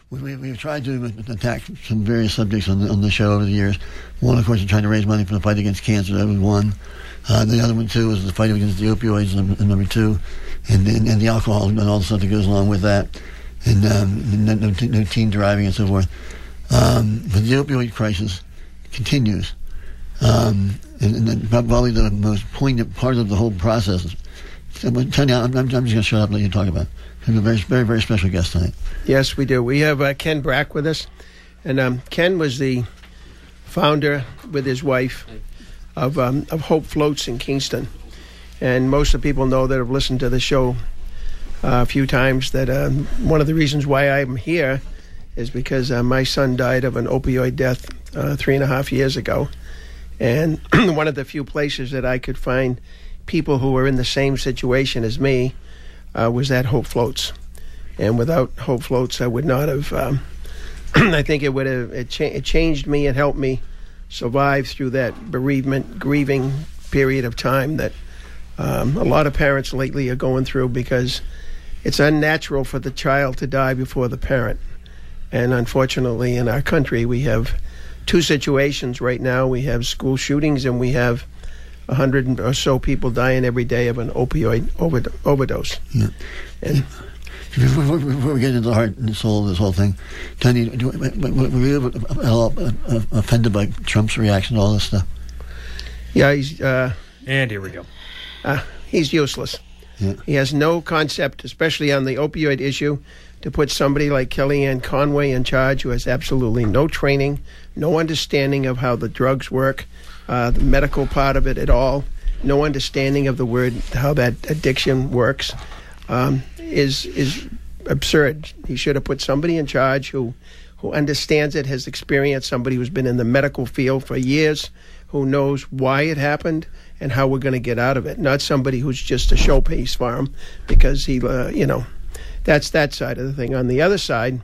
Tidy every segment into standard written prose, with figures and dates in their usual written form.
We've tried to attack some various subjects on the show over the years. One, of course, is trying to raise money for the fight against cancer. That was one. The other one, too, is the fight against the opioids, number two, and the alcohol and all the stuff that goes along with that, and no teen driving and so forth. But the opioid crisis continues. And probably the most poignant part of the whole process is, Tanya, I'm just going to shut up and let you talk about it. We have a very, very, very special guest tonight. Yes, we do. We have Ken Brack with us. And Ken was the founder with his wife of Hope Floats in Kingston. And most of the people know that have listened to the show a few times that one of the reasons why I'm here is because my son died of an opioid death 3.5 years ago. And one of the few places that I could find people who were in the same situation as me was at Hope Floats. And without Hope Floats, I would not have, I think it would have, it changed me, it helped me survive through that bereavement, grieving period of time that a lot of parents lately are going through, because it's unnatural for the child to die before the parent. And unfortunately, in our country, we have two situations right now. We have school shootings, and we have 100 or so people dying every day of an opioid overdose. Yeah. And before we get into the heart and soul of this whole thing, Tony, were you offended by Trump's reaction to all this stuff? Yeah, he's... and here we go. He's useless. Yeah. He has no concept, especially on the opioid issue, to put somebody like Kellyanne Conway in charge, who has absolutely no training, no understanding of how the drugs work, the medical part of it at all, no understanding of the word, how that addiction works, is absurd. He should have put somebody in charge who understands it, has experience, somebody who's been in the medical field for years, who knows why it happened and how we're going to get out of it. Not somebody who's just a showpiece for him, because he, that's that side of the thing. On the other side,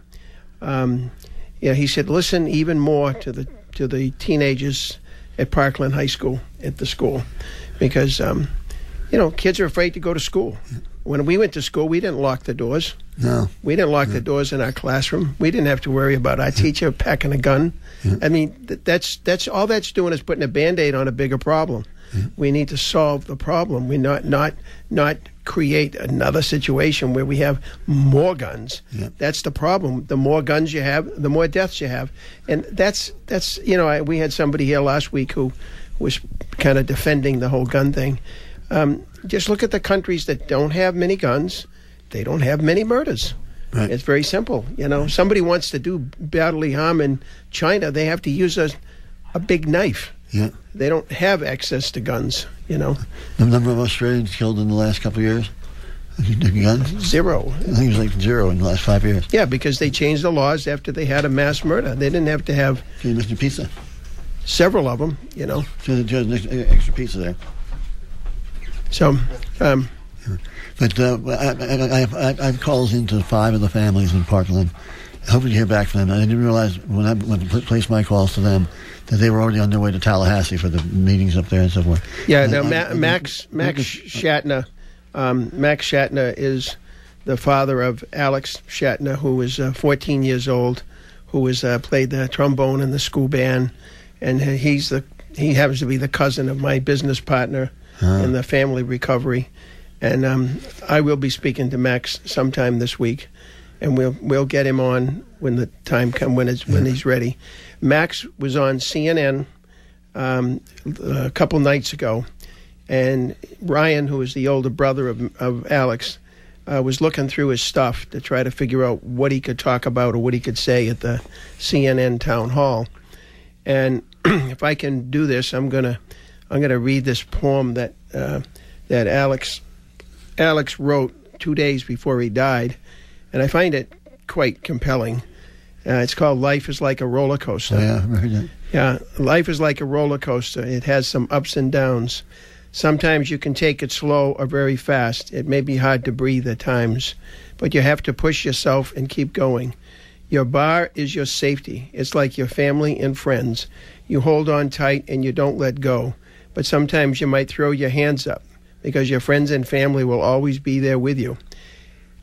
he said, listen even more to the teenagers at Parkland High School, at the school, because kids are afraid to go to school. When we went to school, we didn't lock the doors. No. We didn't lock the doors in our classroom. We didn't have to worry about our teacher packing a gun. Yeah. I mean, that's all that's doing is putting a Band-Aid on a bigger problem. Yeah. We need to solve the problem. We not create another situation where we have more guns. Yeah. That's the problem. The more guns you have, the more deaths you have. And that's we had somebody here last week who was kind of defending the whole gun thing. Just look at the countries that don't have many guns. They don't have many murders. Right. It's very simple. Somebody wants to do bodily harm in China, they have to use a big knife. Yeah. They don't have access to guns, The number of Australians killed in the last couple of years? Guns? Zero. I think it was like 0 in the last 5 years. Yeah, because they changed the laws after they had a mass murder. They didn't have to have Okay, Mr. Pizza. several of them, So there's extra pizza there. So, But I have calls into 5 of the families in Parkland. Hoping to hear back from them. I didn't realize when I placed my calls to them that they were already on their way to Tallahassee for the meetings up there and so forth. yeah, now Max Shatner, Max Shatner is the father of Alex Shatner, who is 14 years old, who has played the trombone in the school band, and he happens to be the cousin of my business partner in the family recovery. And I will be speaking to Max sometime this week, and we'll get him on when the time comes, when he's ready. Max was on CNN a couple nights ago, and Ryan, who is the older brother of Alex, was looking through his stuff to try to figure out what he could talk about or what he could say at the CNN town hall. And if I can do this, I'm gonna read this poem that Alex wrote 2 days before he died, and I find it quite compelling. It's called "Life is Like a Roller Coaster." Oh, yeah, I heard that. Yeah, life is like a roller coaster. It has some ups and downs. Sometimes you can take it slow or very fast. It may be hard to breathe at times, but you have to push yourself and keep going. Your bar is your safety. It's like your family and friends. You hold on tight and you don't let go. But sometimes you might throw your hands up because your friends and family will always be there with you.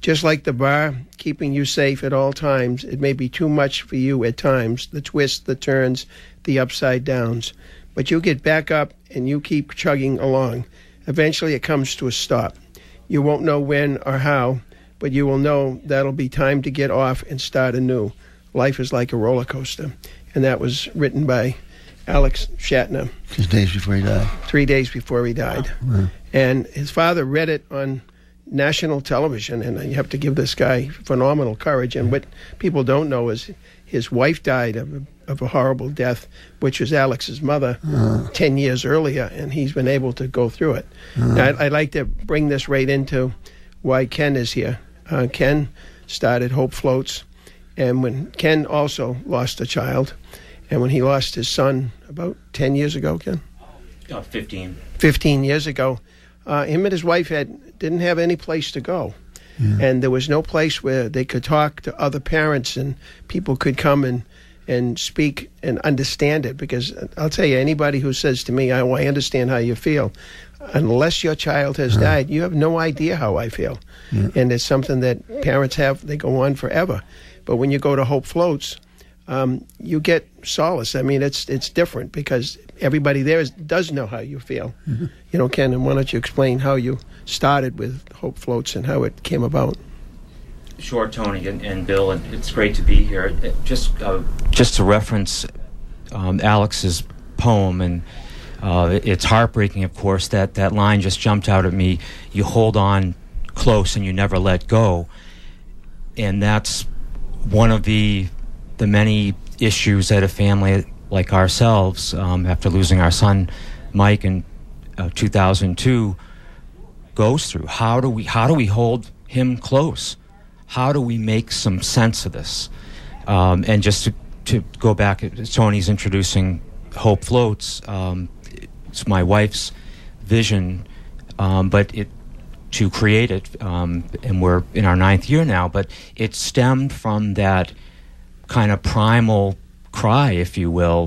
Just like the bar keeping you safe at all times, it may be too much for you at times, the twists, the turns, the upside downs. But you get back up and you keep chugging along. Eventually it comes to a stop. You won't know when or how, but you will know that'll be time to get off and start anew. Life is like a roller coaster. And that was written by Alex Shatner. Just days before he died. 3 days before he died. Wow. And his father read it on national television, and you have to give this guy phenomenal courage. And what people don't know is his wife died of a horrible death, which was Alex's mother 10 years earlier, and he's been able to go through it. Now, I'd like to bring this right into why Ken is here. Ken started Hope Floats, and when Ken also lost a child, and when he lost his son about 10 years ago, Ken? 15. 15 years ago, him and his wife didn't have any place to go. Yeah. And there was no place where they could talk to other parents and people could come and speak and understand it. Because I'll tell you, anybody who says to me, I understand how you feel, unless your child has died, you have no idea how I feel. Yeah. And it's something that parents have, they go on forever. But when you go to Hope Floats, you get solace. I mean, it's different because everybody there does know how you feel. Mm-hmm. You know, Ken, and why don't you explain how you started with Hope Floats and how it came about? Sure, Tony and Bill, and it's great to be here. Just to reference Alex's poem, and it's heartbreaking, of course, that line just jumped out at me. You hold on close and you never let go. And that's one of the many issues that a family like ourselves, after losing our son Mike in 2002, goes through. How do we hold him close? How do we make some sense of this? And just to go back, Tony's introducing Hope Floats. It's my wife's vision, but to create it, and we're in our 9th year now, but it stemmed from that kind of primal cry, if you will,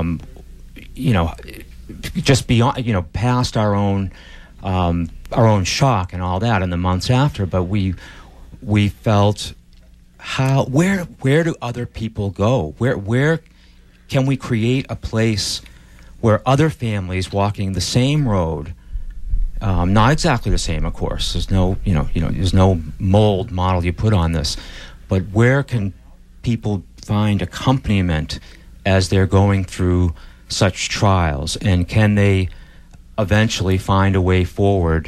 just beyond, past our own shock and all that in the months after. But we felt where do other people go? Where can we create a place where other families walking the same road, not exactly the same, of course. There's no, there's no mold model you put on this, but where can people find accompaniment as they're going through such trials, and can they eventually find a way forward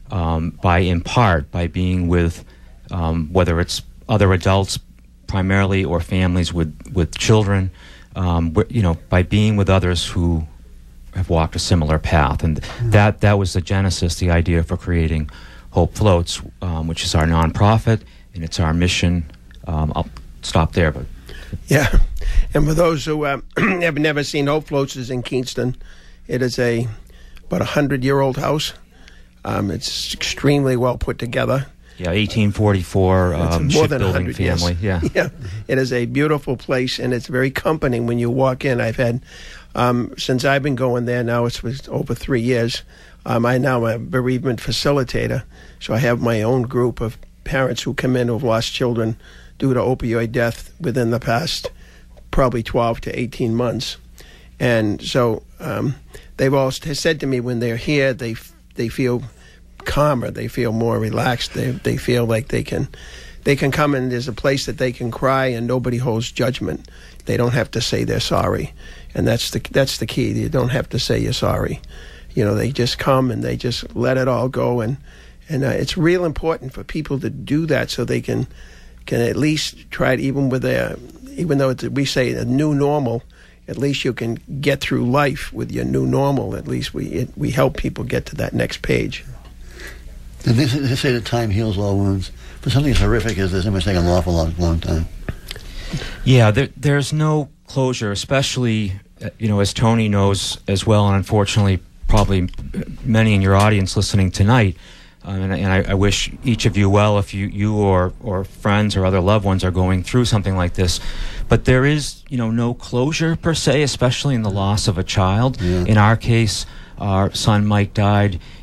by being with whether it's other adults primarily or families with children, by being with others who have walked a similar path. And that was the genesis, the idea for creating Hope Floats, which is our nonprofit, and it's our mission. I'll stop there, but yeah. And for those who have never seen Hope Floats, is in Kingston. It is about 100-year-old house. It's extremely well put together. Yeah, 1844 shipbuilding family. Yes. Yeah, it is a beautiful place, and it's very comforting when you walk in. I've had, since I've been going there now, it's over 3 years. I now am a bereavement facilitator, so I have my own group of parents who come in who have lost children due to opioid death within the past probably 12 to 18 months. And so they've all said to me when they're here, they feel calmer, they feel more relaxed, they feel like they can come and there's a place that they can cry and nobody holds judgment. They don't have to say they're sorry. And that's the key. You don't have to say you're sorry. They just come and they just let it all go. And it's real important for people to do that so they can at least try it, even though we say a new normal, at least you can get through life with your new normal. At least we help people get to that next page. And they say that time heals all wounds. But something as horrific as this, it must take an awful long time. Yeah, there's no closure, especially, as Tony knows as well, and unfortunately probably many in your audience listening tonight, and I wish each of you well if you or friends or other loved ones are going through something like this. But there is, no closure per se, especially in the loss of a child. Yeah. In our case, our son Mike died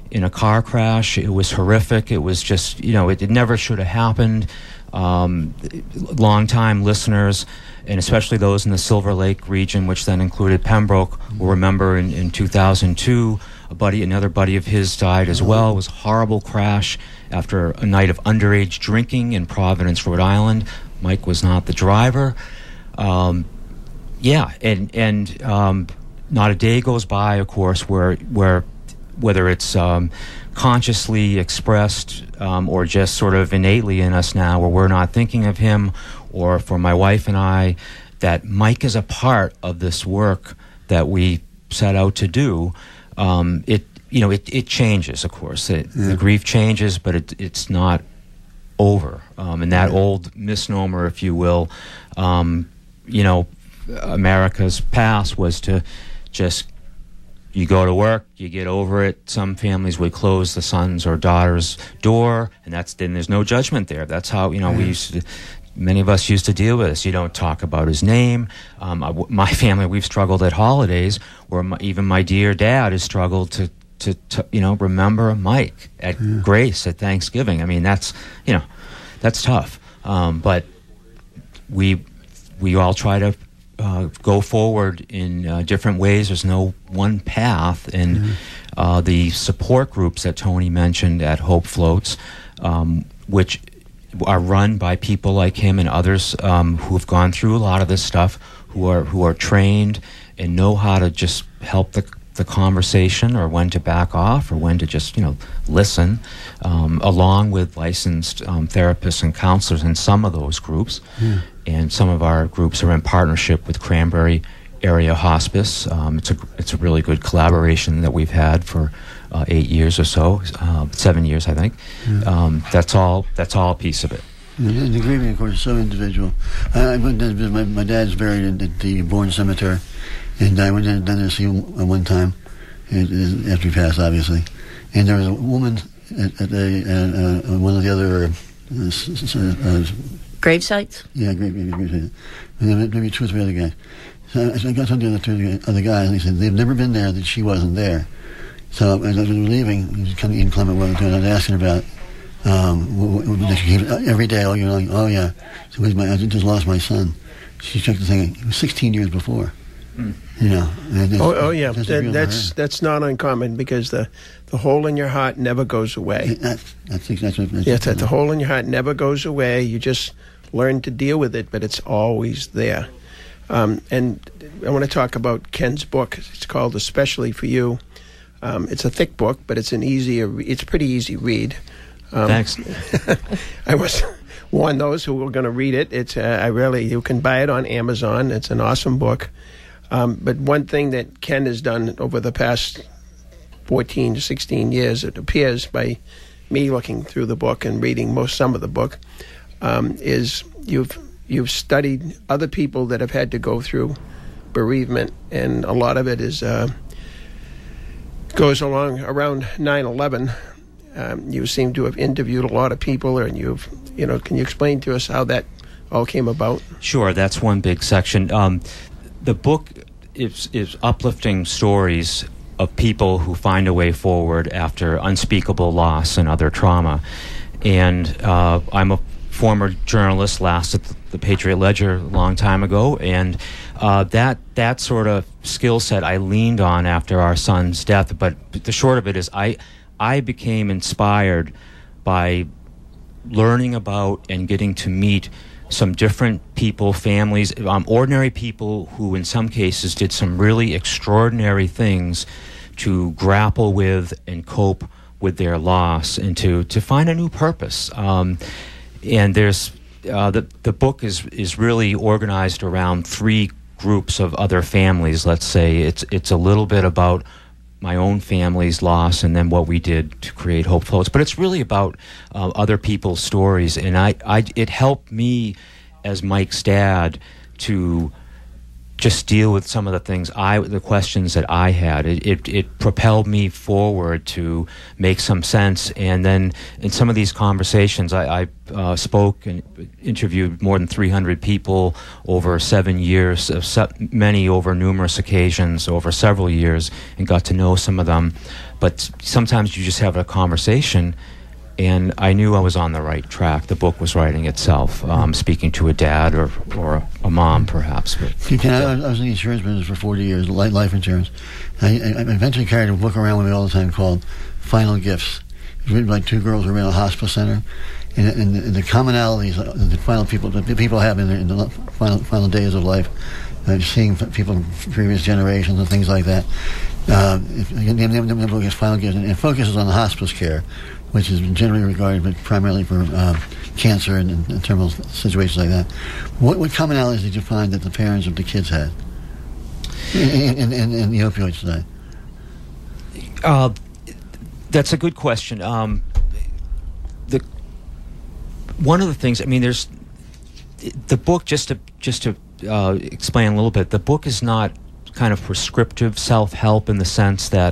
in a car crash. It was horrific. It was just, it never should have happened. Long-time listeners, and especially those in the Silver Lake region, which then included Pembroke, will remember in 2002, another buddy of his died as well. It was a horrible crash after a night of underage drinking in Providence, Rhode Island. Mike was not the driver. And not a day goes by, of course, where whether it's consciously expressed or just sort of innately in us now, where we're not thinking of him, or for my wife and I, that Mike is a part of this work that we set out to do. It changes, of course. The grief changes, but it's not over. And that old misnomer, if you will, America's past was to just, you go to work, you get over it. Some families would close the son's or daughter's door, and then there's no judgment there. That's how, many of us used to deal with this. You don't talk about his name. My family, we've struggled at holidays, where even my dear dad has struggled to remember Mike at Grace at Thanksgiving. I mean, that's tough. But we all try to go forward in different ways. There's no one path, and the support groups that Tony mentioned at Hope Floats, which are run by people like him and others who have gone through a lot of this stuff, who are trained and know how to just help the conversation, or when to back off, or when to just listen, along with licensed therapists and counselors in some of those groups. And some of our groups are in partnership with Cranberry Area Hospice. It's a really good collaboration that we've had for 8 years or so, 7 years, I think. That's all a piece of it. And the grieving, of course, is so individual. My dad's buried at the Bourne Cemetery, and I went down to see him one time after he passed, obviously. And there was a woman at one of the other grave sites. Yeah, grave sites. And maybe 2 or 3 other guys. So I got some of the 2 other guys, and they said they've never been there, that she wasn't there. So as I was leaving, he was kind of inclement weather, and I was asking about every day, all year long. Oh yeah, so I just lost my son. She checked the thing. It was 16 years before. Yeah. That's not uncommon, because the hole in your heart never goes away. That's exactly what. The hole in your heart never goes away. You just learn to deal with it, but it's always there. And I want to talk about Ken's book. It's called Especially for You. It's a thick book, but it's a pretty easy read. Thanks. I was warn those who were going to read it. You can buy it on Amazon. It's an awesome book. But one thing that Ken has done over the past 14 to 16 years, it appears by me looking through the book and reading some of the book, is you've studied other people that have had to go through bereavement, and a lot of it goes along around 9/11. You seem to have interviewed a lot of people, and can you explain to us how that all came about? Sure, that's one big section. The book is uplifting stories of people who find a way forward after unspeakable loss and other trauma. And I'm a former journalist, last at the Patriot Ledger a long time ago, and that sort of skill set I leaned on after our son's death. But the short of it is I became inspired by learning about and getting to meet some different people, families, ordinary people who in some cases did some really extraordinary things to grapple with and cope with their loss, and to find a new purpose. And there's the book is really organized around 3 groups of other families. Let's say it's a little bit about my own family's loss, and then what we did to create Hope Floats. But it's really about other people's stories, and it helped me as Mike's dad to just deal with some of the questions that I had. It propelled me forward to make some sense. And then in some of these conversations, I spoke and interviewed more than 300 people over 7 years, many over numerous occasions over several years, and got to know some of them. But sometimes you just have a conversation, and I knew I was on the right track. The book was writing itself, speaking to a dad or a mom, perhaps. But, I was in the insurance business for 40 years, life insurance. I eventually carried a book around with me all the time called Final Gifts. It was written by two girls who ran a hospice center. And the commonalities the people have in the final days of life, seeing people from previous generations and things like that. The book is Final Gifts, and it focuses on hospice care, which is generally regarded, but primarily for cancer and terminal situations like that. What commonalities did you find that the parents of the kids had in the opioid side? That's a good question. One of the things, I mean, there's the book. Just to explain a little bit, the book is not kind of prescriptive self-help in the sense that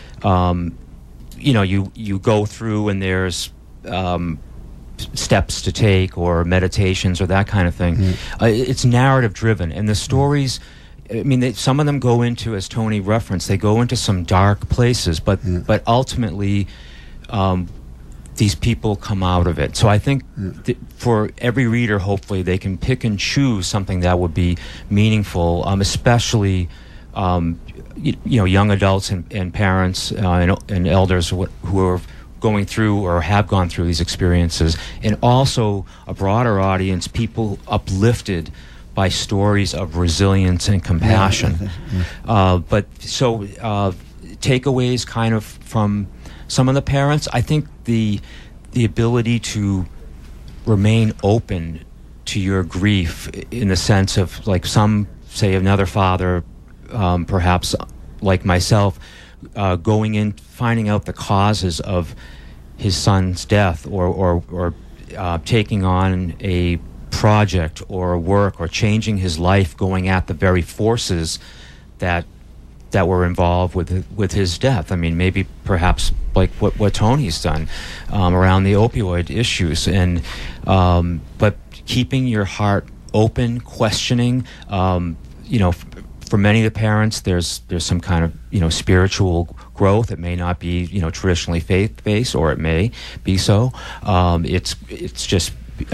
you go through and there's steps to take or meditations or that kind of thing. It's narrative driven, and the stories, I mean, some of them go into, as Tony referenced, they go into some dark places, but ultimately these people come out of it. So I think for every reader, hopefully they can pick and choose something that would be meaningful, especially young adults and parents and elders who are going through or have gone through these experiences, and also a broader audience, people uplifted by stories of resilience and compassion. But takeaways kind of from some of the parents, I think the ability to remain open to your grief, in the sense of, like, some say another father, perhaps like myself, going in, finding out the causes of his son's death, or taking on a project or a work or changing his life, going at the very forces that were involved with his death. I mean, maybe perhaps like what Tony's done around the opioid issues, and but keeping your heart open, questioning. For many of the parents, there's some kind of spiritual growth. It may not be traditionally faith-based, or it may be so. It's just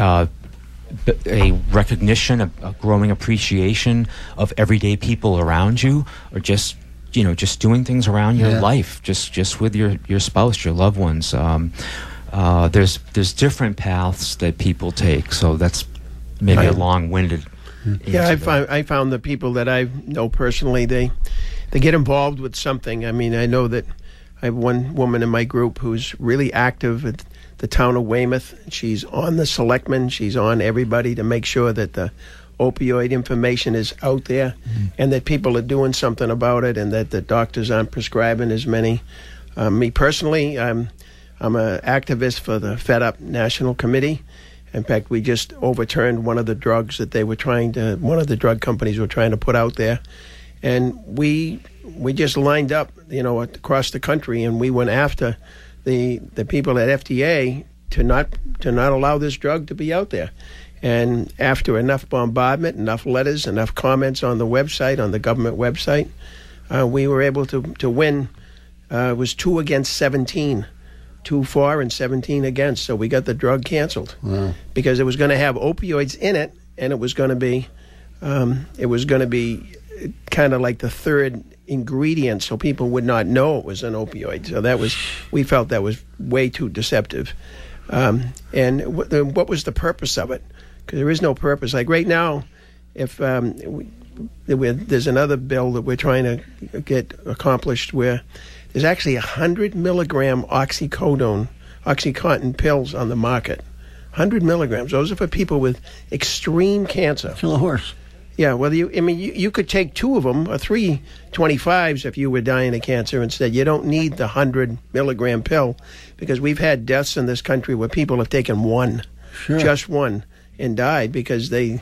a recognition, a growing appreciation of everyday people around you, or just doing things around your life, just with your spouse, your loved ones. There's different paths that people take. So that's maybe a long-winded. Yeah, I found the people that I know personally, they get involved with something. I mean, I know that I have one woman in my group who's really active at the town of Weymouth. She's on the selectmen. She's on everybody to make sure that the opioid information is out there, and that people are doing something about it, and that the doctors aren't prescribing as many. Me personally, I'm an activist for the Fed Up National Committee. In fact, we just overturned one of the drugs that one of the drug companies were trying to put out there. And we just lined up, across the country, and we went after the people at FDA to not allow this drug to be out there. And after enough bombardment, enough letters, enough comments on the website, on the government website, we were able to win. It was 2 against 17. 2 for and 17 against, so we got the drug canceled. Wow. Because it was going to have opioids in it, and it was going to be kind of like the third ingredient, so people would not know it was an opioid. So we felt that was way too deceptive. And what was the purpose of it? Because there is no purpose. Like right now, if there's another bill that we're trying to get accomplished where there's actually 100 milligram Oxycontin pills on the market. 100 milligrams. Those are for people with extreme cancer. Kill a horse. Yeah, well, you could take 2 of them, or 3 25s if you were dying of cancer instead. You don't need the 100 milligram pill, because we've had deaths in this country where people have taken 1, just 1, and died because they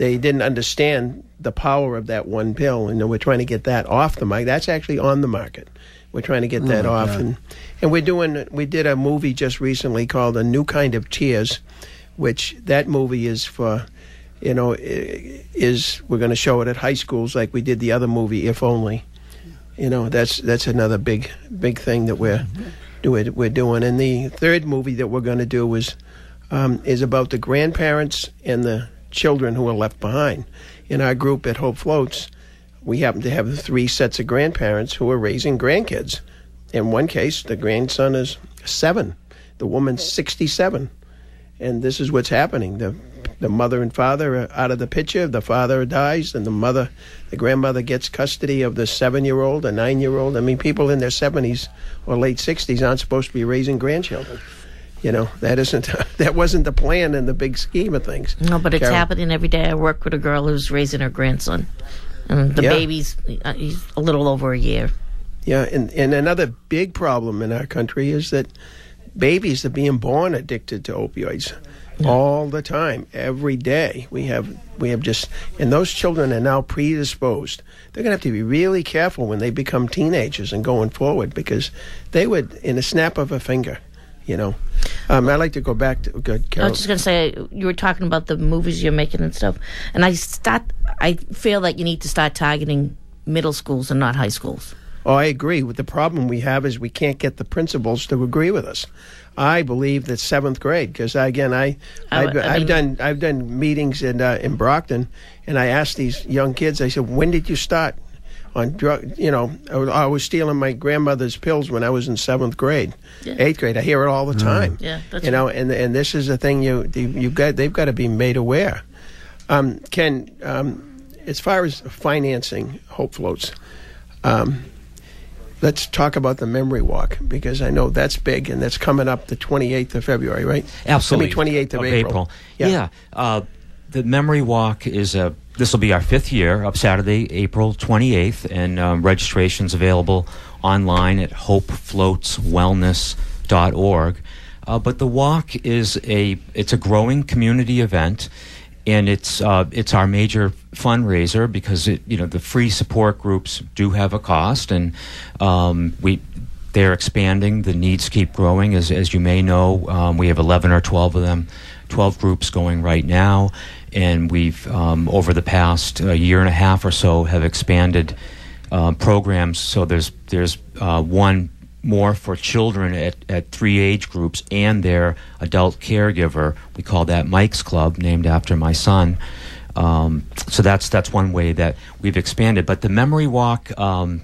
they didn't understand the power of that one pill, and we're trying to get that off the market. That's actually on the market. We're trying to get that off, and we did a movie just recently called A New Kind of Tears, which that movie is for, we're going to show it at high schools like we did the other movie, If Only. That's another big thing that we're doing. And the third movie that we're going to do is about the grandparents and the children who are left behind. In our group at Hope Floats, we happen to have 3 sets of grandparents who are raising grandkids. In one case, the grandson is 7, the woman's 67, and this is what's happening. The mother and father are out of the picture. The father dies, and the grandmother gets custody of the 7-year-old, a 9-year-old. I mean, people in their 70s or late 60s aren't supposed to be raising grandchildren. That wasn't the plan in the big scheme of things. No, but it's happening every day. I work with a girl who's raising her grandson, and the baby's he's a little over a year. Yeah, and another big problem in our country is that babies are being born addicted to opioids. All the time, every day. We have just, and those children are now predisposed. They're going to have to be really careful when they become teenagers and going forward, because they would, in a snap of a finger, I'd like to go back to Carol. I was just going to say, you were talking about the movies you're making and stuff, and I feel like you need to start targeting middle schools and not high schools. Oh, I agree. The problem we have is we can't get the principals to agree with us. I believe that 7th grade, because I've done meetings in Brockton, and I asked these young kids. I said, "When did you start on drug?" I was stealing my grandmother's pills when I was in 7th grade, 8th grade. I hear it all the time. Yeah, that's and this is a thing they've got to be made aware. Ken, as far as financing Hope Floats, let's talk about the Memory Walk, because I know that's big, and that's coming up the 28th of February, right? Absolutely. 28th of April. Yeah. The Memory Walk is this will be our 5th year, up Saturday, April 28th, and registration's available online at hopefloatswellness.org. But the walk is it's a growing community event, and it's our major fundraiser, because the free support groups do have a cost, and they're expanding. The needs keep growing, as you may know. We have 11 or 12 of them, 12 groups going right now, and we've over the past year and a half or so have expanded programs. So there's one more for children at 3 age groups and their adult caregiver. We call that Mike's Club, named after my son. So that's one way that we've expanded. But the Memory Walk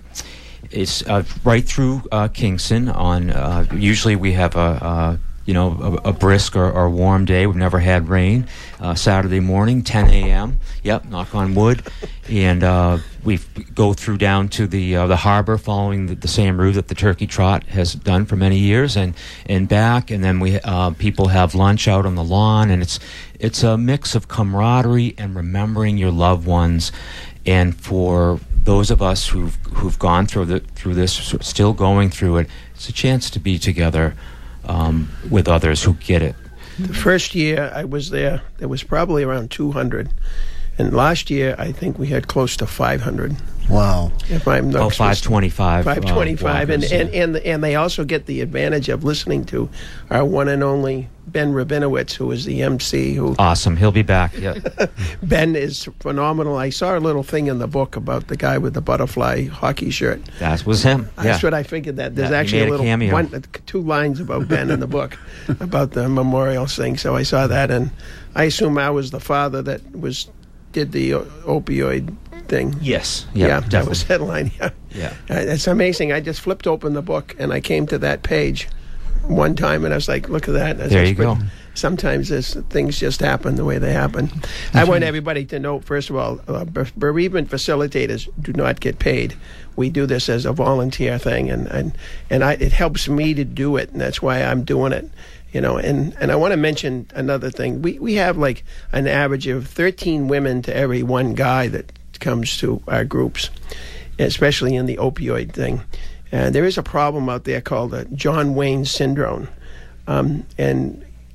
is right through Kingston. On usually we have a brisk or warm day. We've never had rain. Saturday morning, 10 a.m. Yep, knock on wood. And we go through down to the harbor, following the same route that the Turkey Trot has done for many years, and back. And then we people have lunch out on the lawn, and it's a mix of camaraderie and remembering your loved ones. And for those of us who've gone through this, still going through it, it's a chance to be together with others who get it. The first year I was there was probably around 200. And last year, I think we had close to 500. Wow. If I'm not 525. 525. And they also get the advantage of listening to our one and only Ben Rabinowitz, who is the MC. Who Awesome. He'll be back. Yeah. Ben is phenomenal. I saw a little thing in the book about the guy with the butterfly hockey shirt. That was him. That's what I figured. That there's actually a little 2 lines about Ben in the book about the memorial thing. So I saw that, and I assume I was the father that did the opioid thing. Yes. Yeah, definitely. that was headline. Yeah. It's amazing. I just flipped open the book, and I came to that page one time, and I was like, look at that. There you go. Sometimes things just happen the way they happen. I want everybody to know, first of all, bereavement facilitators do not get paid. We do this as a volunteer thing, and it helps me to do it, and that's why I'm doing it. And I want to mention another thing. We have like an average of 13 women to every 1 guy that comes to our groups, especially in the opioid thing. And there is a problem out there called the John Wayne syndrome. And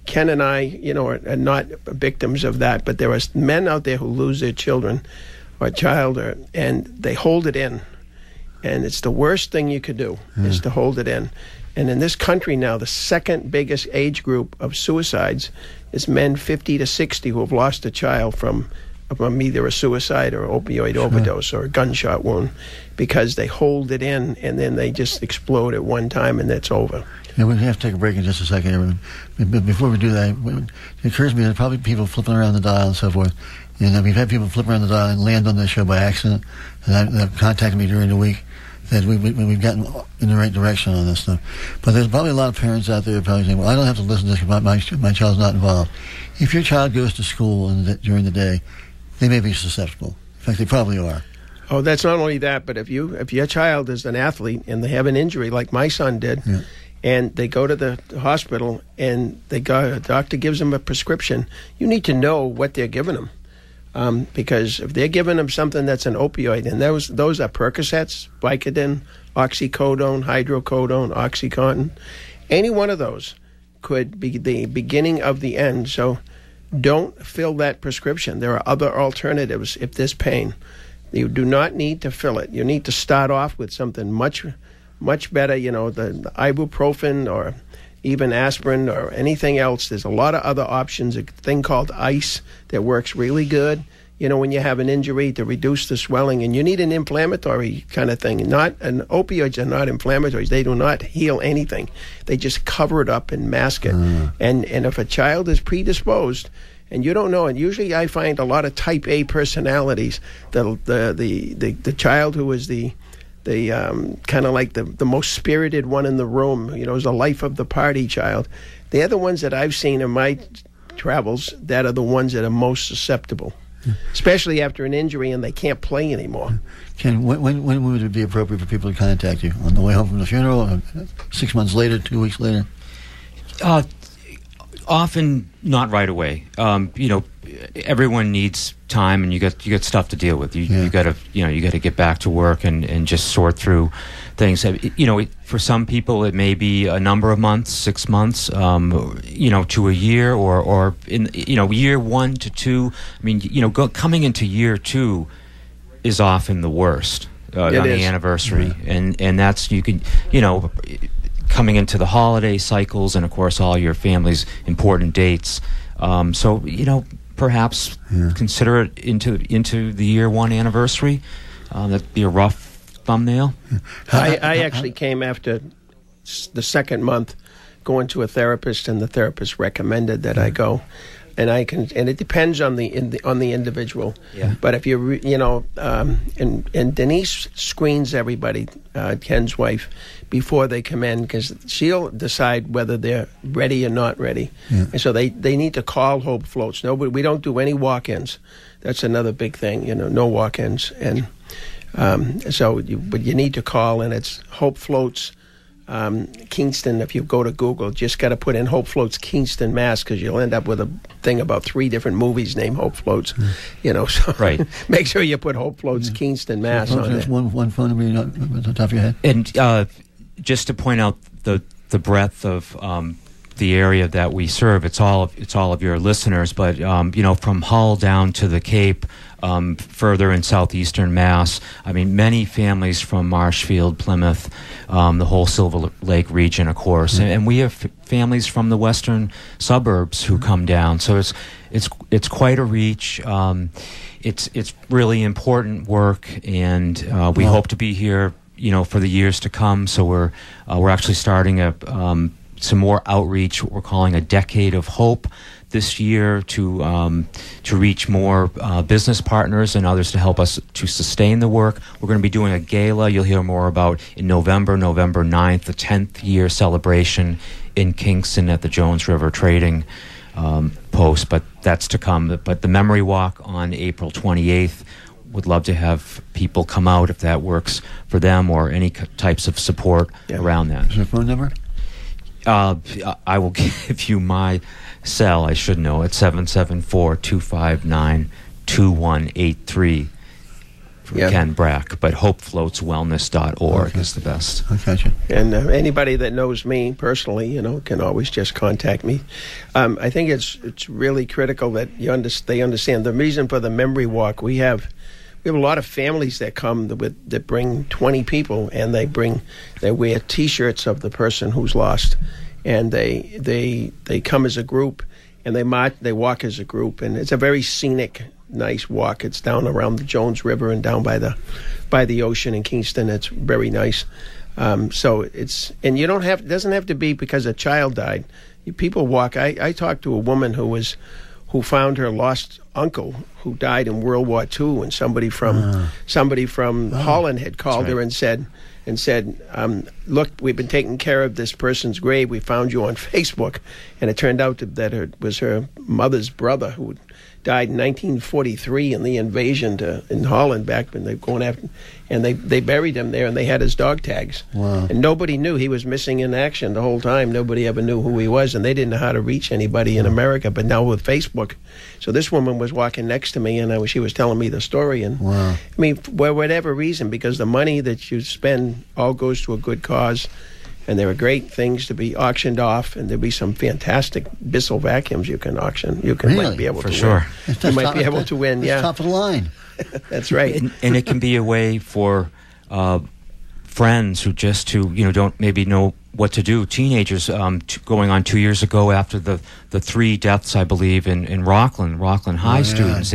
Ken and I, are not victims of that, but there are men out there who lose their children or child, and they hold it in. And it's the worst thing you could do, is to hold it in. And in this country now, the second biggest age group of suicides is men 50 to 60 who have lost a child from either a suicide or opioid overdose or a gunshot wound, because they hold it in and then they just explode at one time and it's over. Yeah, we have to take a break in just a second, everyone. But before we do that, it occurs to me that probably people flipping around the dial and so forth. We've had people flip around the dial and land on this show by accident, and they've contacted me during the week that we've gotten in the right direction on this stuff. But there's probably a lot of parents out there probably saying, well, I don't have to listen to this because my child's not involved. If your child goes to school during the day, they may be susceptible. In fact, they probably are. Oh, that's not only that, but if your child is an athlete and they have an injury like my son did, and they go to the hospital and a doctor gives them a prescription, you need to know what they're giving them. Because if they're giving them something that's an opioid, and those are Percocets, Vicodin, oxycodone, hydrocodone, OxyContin, any one of those could be the beginning of the end. So don't fill that prescription. There are other alternatives if there's pain. You do not need to fill it. You need to start off with something much, much better, the ibuprofen or even aspirin or anything else. There's a lot of other options. A thing called ice that works really good, when you have an injury, to reduce the swelling. And you need an inflammatory kind of thing. Opioids are not inflammatories. They do not heal anything. They just cover it up and mask it. And if a child is predisposed, and you don't know, and usually I find a lot of type A personalities, the child who is the kind of like the most spirited one in the room, is the life of the party child. They're the ones that I've seen in my travels that are the ones that are most susceptible, especially after an injury and they can't play anymore. Ken, when would it be appropriate for people to contact you? On the way home from the funeral, or 6 months later, 2 weeks later? Often not right away. Everyone needs time, and you got stuff to deal with. You got to get back to work and just sort through things. For some people it may be a number of months, 6 months, to a year, or in year 1 to 2. Coming into year 2 is often the worst on the anniversary, and that's coming into the holiday cycles, and of course all your family's important dates. Perhaps consider it into the year 1 anniversary. That'd be a rough thumbnail. I actually came after the second month going to a therapist, and the therapist recommended that I go. And and it depends on the individual. Yeah. But if and Denise screens everybody, Ken's wife, before they come in, because she'll decide whether they're ready or not ready. Yeah. And so they need to call Hope Floats. We don't do any walk-ins. That's another big thing. No walk-ins. And but you need to call, and it's Hope Floats. Kingston, if you go to Google, just got to put in Hope Floats Kingston, Mass, because you'll end up with a thing about 3 different movies named Hope Floats. So right. Make sure you put Hope Floats Kingston, Mass on there. One phone number at the top of your head. And just to point out the breadth of the area that we serve, it's all of your listeners, but from Hull down to the Cape, further in southeastern Mass. Many families from Marshfield, Plymouth, the whole Silver Lake region, of course, and we have families from the western suburbs who come down. So it's quite a reach. It's really important work, and we hope to be here, for the years to come. So we're actually starting some more outreach. What we're calling a Decade of Hope this year to reach more business partners and others to help us to sustain the work. We're going to be doing a gala you'll hear more about in November 9th, the 10th year celebration in Kingston at the Jones River Trading Post, but that's to come. But the Memory Walk on April 28th, would love to have people come out if that works for them, or any types of support around that. Is there a phone number? I will give you my cell. I should know it. 774-259-2183 from Yeah. Ken Brack, but hopefloatswellness.org Okay. is the best. I got you. And anybody that knows me personally, can always just contact me. I think it's really critical that they understand the reason for the memory walk. We have a lot of families that come that bring 20 people, and they wear T-shirts of the person who's lost, and they come as a group, and they walk as a group, and it's a very scenic, nice walk. It's down around the Jones River and down by the ocean in Kingston. It's very nice. So and you don't have, it doesn't have to be because a child died. People walk. I talked to a woman who found her lost uncle who died in World War II, and somebody from Holland had called her and said, look, we've been taking care of this person's grave. We found you on Facebook, and it turned out that it was her mother's brother who died in 1943 in the invasion in Holland back when they were going after, and they buried him there, and they had his dog tags. Wow. And nobody knew he was missing in action the whole time. Nobody ever knew who he was, and they didn't know how to reach anybody in America. But now with Facebook, so this woman was walking next to me, and she was telling me the story. And Wow. I mean, for whatever reason, because the money that you spend all goes to a good cause. And there are great things to be auctioned off, and there'll be some fantastic Bissell vacuums you can auction. You can Really? might be able For to sure. win. You might be able to win. It's Yeah, top of the line. that's right. And it can be a way for friends who just don't maybe know what to do. Teenagers going on 2 years ago after the 3 deaths, I believe, in Rockland High yeah, students.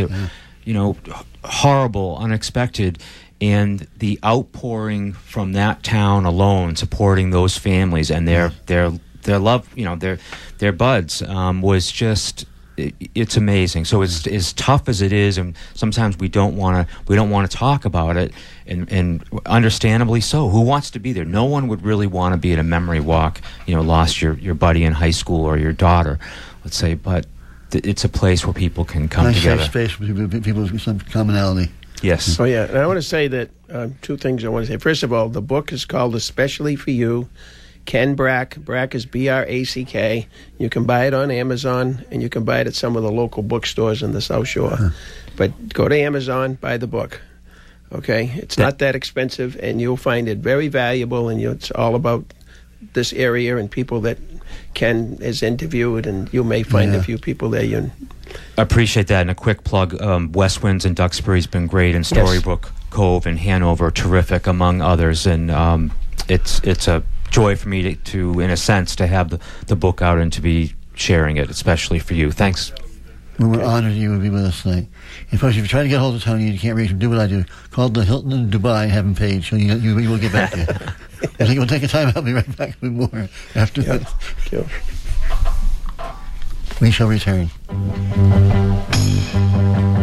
Horrible, unexpected. And the outpouring from that town alone, supporting those families and their love, their buds, was just, it's amazing. So it's as tough as it is, and sometimes we don't want to talk about it, and understandably so. Who wants to be there? No one would really want to be at a memory walk. Lost your buddy in high school or your daughter, let's say, but it's a place where people can come Nice together. safe space with people with some commonality. Yes. Oh, yeah. And I want to say that 2 things I want to say. First of all, the book is called Especially for You, Ken Brack. Brack is Brack. You can buy it on Amazon, and you can buy it at some of the local bookstores in the South Shore. But go to Amazon, buy the book. Okay? It's not that expensive, and you'll find it very valuable, and it's all about this area and people that Ken has interviewed, and you may find a few people there. I appreciate that. And a quick plug, West Winds and Duxbury's been great, and Storybook Cove and Hanover, terrific, among others. And it's a joy for me to in a sense, to have the book out and to be sharing it, especially for you. Thanks. We're honored you would be with us tonight. And folks, if you try to get hold of Tony and you can't reach him, do what I do. Call the Hilton in Dubai and have him paid, so you will get back to you. I think we'll take a time. I'll be right back with more after this. Thank you. We shall return.